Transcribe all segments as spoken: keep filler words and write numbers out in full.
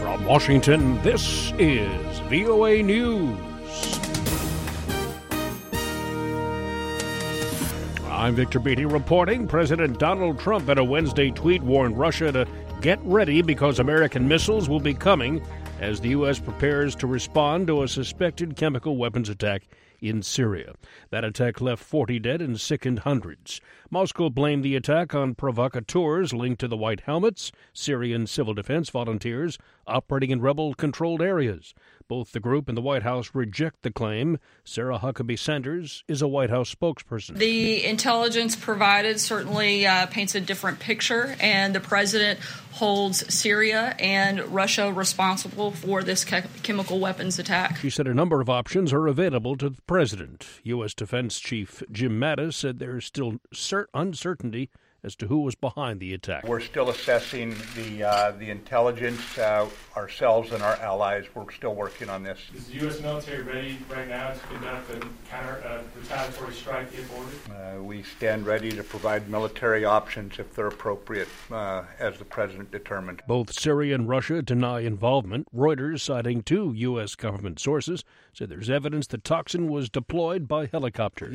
From Washington, this is V O A News. I'm Victor Beatty reporting. President Donald Trump in a Wednesday tweet warned Russia to get ready because American missiles will be coming as the U S prepares to respond to a suspected chemical weapons attack in Syria. That attack left forty dead and sickened hundreds. Moscow blamed the attack on provocateurs linked to the White Helmets, Syrian civil defense volunteers operating in rebel-controlled areas. Both the group and the White House reject the claim. Sarah Huckabee Sanders is a White House spokesperson. The intelligence provided certainly uh, paints a different picture, and the president holds Syria and Russia responsible for this che- chemical weapons attack. She said a number of options are available to the president. U S. Defense Chief Jim Mattis said there is still cert- uncertainty as to who was behind the attack. We're still assessing the uh, the intelligence uh, ourselves and our allies. We're still working on this. Is the U S military ready right now to conduct a counter uh, retaliatory strike if ordered? Uh, we stand ready to provide military options if they're appropriate, uh, as the president determined. Both Syria and Russia deny involvement. Reuters, citing two U S government sources, said there's evidence the toxin was deployed by helicopter.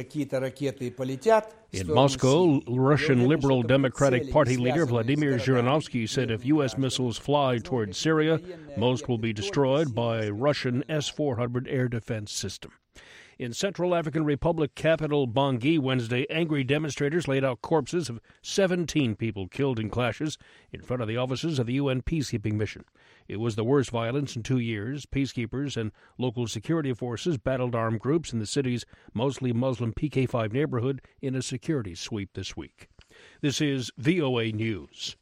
In Moscow, Russian Liberal Democratic Party leader Vladimir Zhirinovsky said if U S missiles fly toward Syria, most will be destroyed by Russian S four hundred air defense system. In Central African Republic capital Bangui Wednesday, angry demonstrators laid out corpses of seventeen people killed in clashes in front of the offices of the U N peacekeeping mission. It was the worst violence in two years. Peacekeepers and local security forces battled armed groups in the city's mostly Muslim P K five neighborhood in a security sweep this week. This is V O A News.